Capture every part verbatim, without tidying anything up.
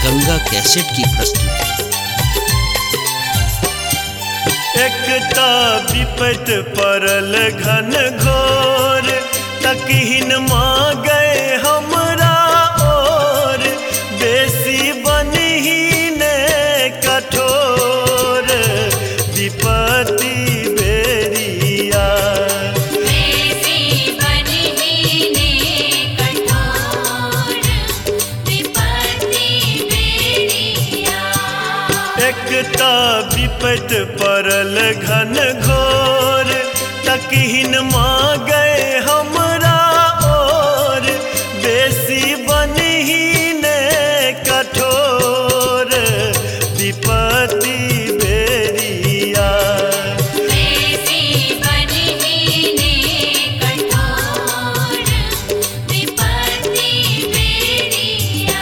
Ganga cassette की प्रस्तुति। एकता विपत परल घन घोर, तकहीन माँ गए हमरा और, बेसी बनहीन कठोर विपत्ति बेरिया। बेसी बनहीन कठोर विपत्ति बेरिया। एकता विपत परल घन घोर, तकहीन माँ गए हमरा और, बेसी बनहीन कठोर विपत्ति बेरिया। बेसी बनहीन कठोर विपत्ति बेरिया।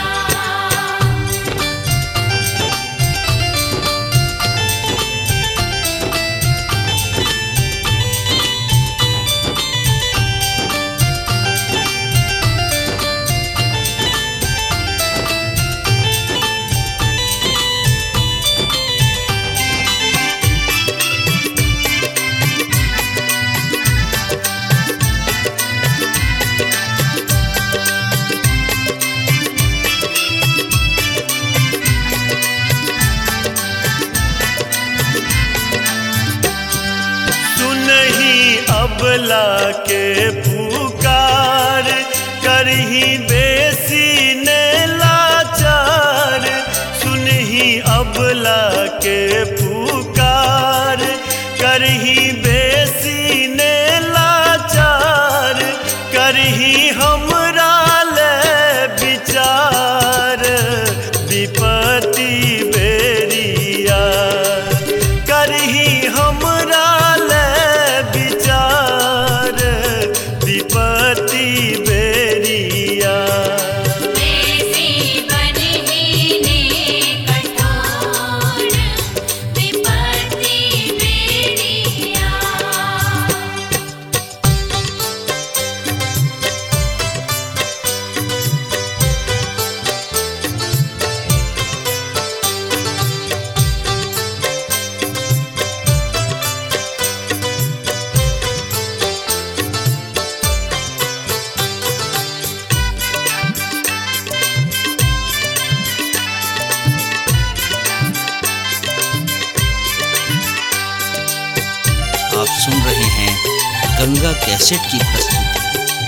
सुनही अबला के पुकार, करही बेसी ने लाचार। सुनही अबला के पुकार, करही बेसी ने लाचार। करही हमरा ले विचार विपत्ति बेरिया। करही हमरा विचार विपत्ति बेरिया। बेसी बनहीन कठोर विपत्ति बेरिया। आप सुन रहे हैं गंगा कैसेट की प्रस्तुति।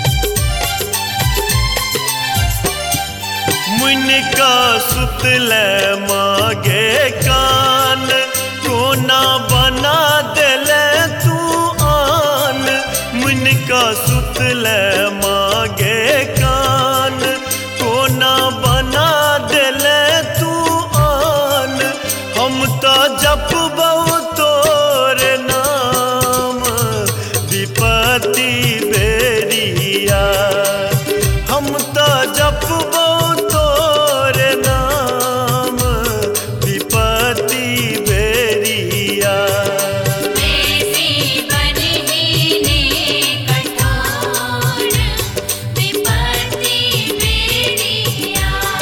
मुनिका सुतल मागे कान, कोना बना देले तू आन। मुनिका सुतल मागे कान, कोना बना देले तू आन। हम तो जपबौ तोर नाम विपत्ति बेरिया। हम तो जपबौ तोर नाम विपत्ति बेरिया। बेसी बनहीन कठोर विपत्ति बेरिया।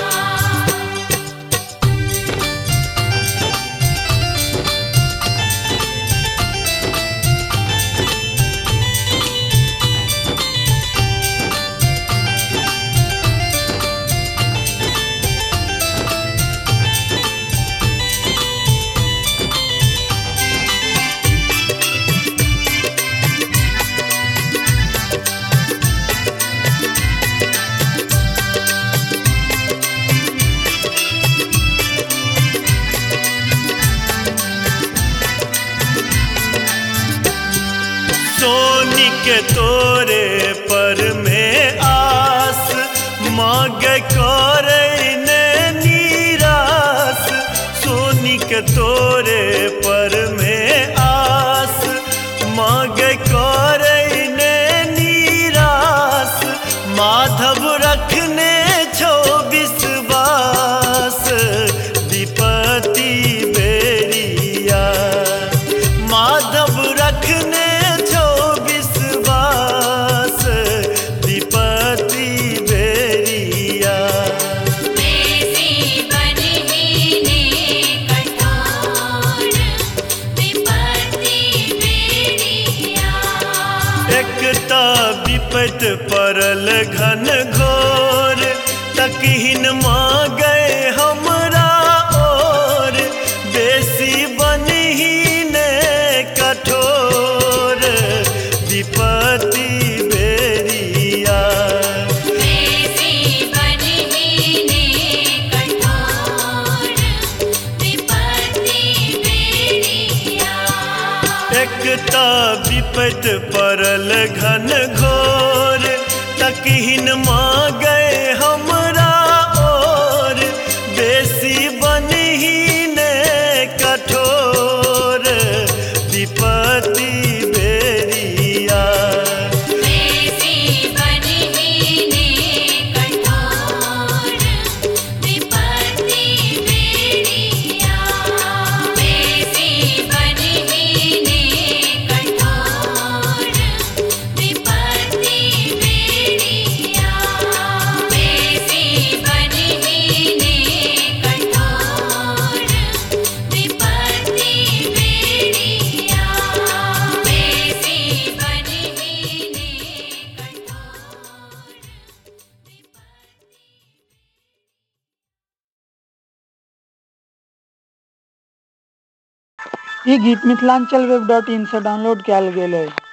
सोनी के तोरे पर में आस, मांग करे ने निराश। सोनी के तोरे पर में आस, मांग करे ने निराश। माधव रखने छो विश्वास विपत्ति बेरिया। माधव रखने छो विश्वास विपत्ति बेरिया। बेसी विपत परल घन घोर तकहीन माँ गए हमरा और बेसी बनहीन कठोर विपत्ति बेरिया बेसी बनहीने कठोर विपत्ति बेरिया एकता विपत परल घन घोर तकहीन माँ गए हमरा और बेसी बनहीन कठोर विपत्ति बेरिया बेसी बनहीने कठोर विपत्ति बेरिया बेसी बनहीने कठोर विपत्ति बेरिया बेसी बनहीने कठोर विपत्ति बेरिया बेसी बनहीने ई गीत मिथिलांचल वेब डॉट इन से डाउनलोड कयल गेल अछि।